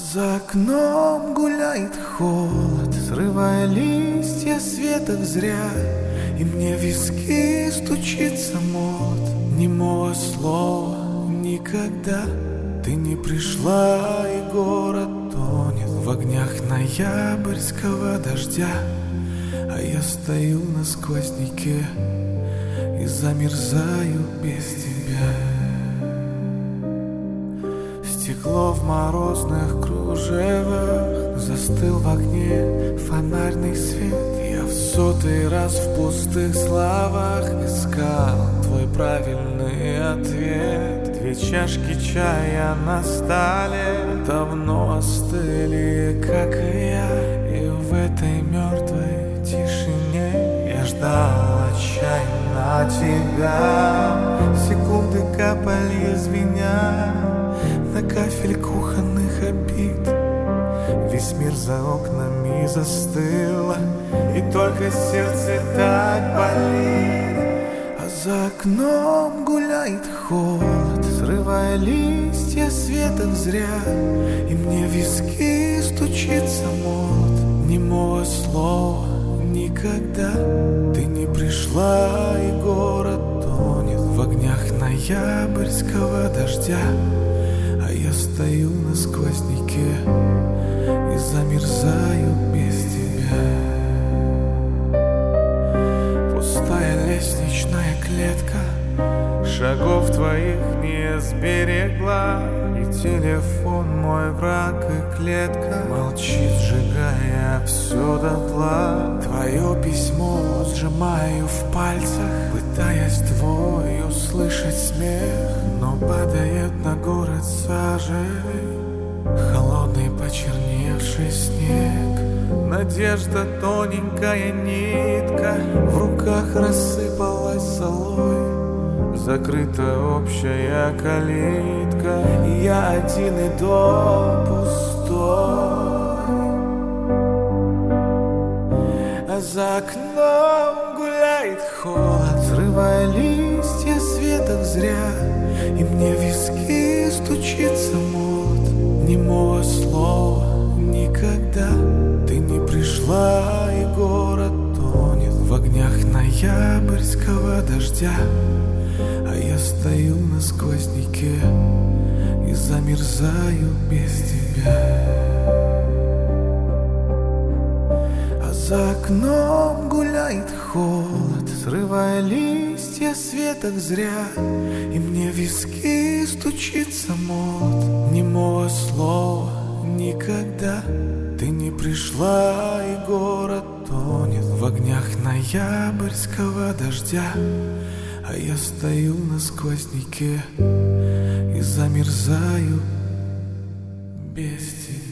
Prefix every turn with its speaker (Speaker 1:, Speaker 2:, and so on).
Speaker 1: За окном гуляет холод, срывая листья с веток зря, и мне в виски стучится молот. Немого слова никогда. Ты не пришла, и город тонет в огнях ноябрьского дождя, а я стою на сквозняке и замерзаю без тебя. Стекло в морозных кружевах, застыл в огне фонарный свет. Я в сотый раз в пустых словах искал твой правильный ответ. Две чашки чая на столе давно остыли, как и я. И в этой мертвой тишине я ждал отчаянно тебя. Секунды капали, звеня на кафель кухонных обид. Весь мир за окнами застыл, и только сердце так болит. А за окном гуляет холод, срывая листья с веток зря, и мне в виски стучится молот. Немого слова никогда. Ты не пришла, и город тонет в огнях ноябрьского дождя, а я стою на сквозняке и замерзаю без тебя. Пустая лестничная клетка, шагов твоих не сберегла, и телефон мой враг, и клетка молчит, сжигая все дотла. Твое письмо сжимаю в пальцах, пытаясь твой услышать смех, но падает на город сажей холодный почерневший снег. Надежда тоненькая нитка в руках рассыпалась золой. Закрыта общая калитка, и я один, и дом пустой. А за окном гуляет холод, срывая листья с веток зря, и мне в виски стучится молот. Немого слова никогда. Ты не пришла, и город тонет в огнях ноябрьского дождя, а я стою на сквозняке и замерзаю без тебя. А за окном гуляет холод, срывая листья с веток зря, и мне в виски стучится молот. Немого слова никогда. Ты не пришла, и город тонет в огнях ноябрьского дождя, а я стою на сквозняке и замерзаю без тебя.